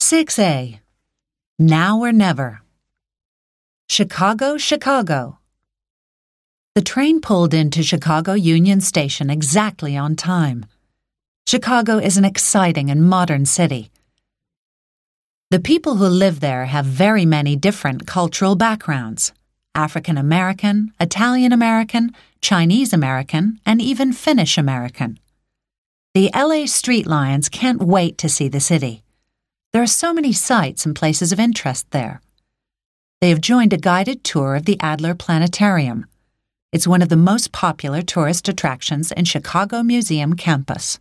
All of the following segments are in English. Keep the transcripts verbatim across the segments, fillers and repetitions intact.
six A. Now or Never. Chicago, Chicago. The train pulled into Chicago Union Station exactly on time. Chicago is an exciting and modern city. The people who live there have very many different cultural backgrounds: African American, Italian American, Chinese American, and even Finnish American. The L A Street Lions can't wait to see the city. There are so many sights and places of interest there. They have joined a guided tour of the Adler Planetarium. It's one of the most popular tourist attractions in Chicago Museum campus.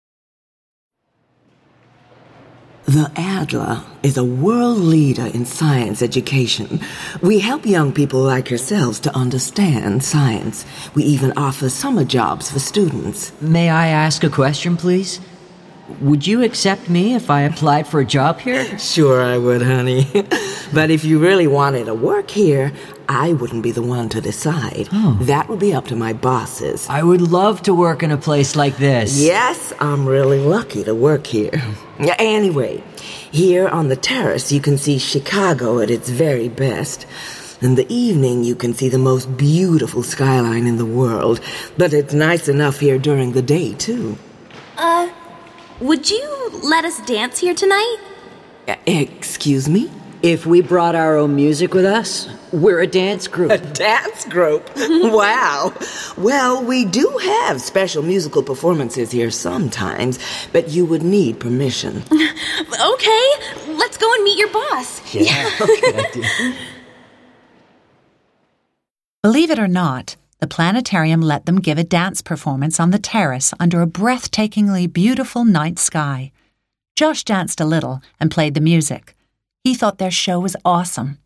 The Adler is a world leader in science education. We help young people like yourselves to understand science. We even offer summer jobs for students. May I ask a question, please? Would you accept me if I applied for a job here? Sure I would, honey. But if you really wanted to work here, I wouldn't be the one to decide. Oh. That would be up to my bosses. I would love to work in a place like this. Yes, I'm really lucky to work here. Anyway, here on the terrace you can see Chicago at its very best. In the evening you can see the most beautiful skyline in the world. But it's nice enough here during the day, too. Uh, would you let us dance here tonight? Uh, excuse me? If we brought our own music with us, we're a dance group. A dance group? Wow. Well, we do have special musical performances here sometimes, but you would need permission. Okay, let's go and meet your boss. Yeah, okay. Believe it or not, the planetarium let them give a dance performance on the terrace under a breathtakingly beautiful night sky. Josh danced a little and played the music. He thought their show was awesome.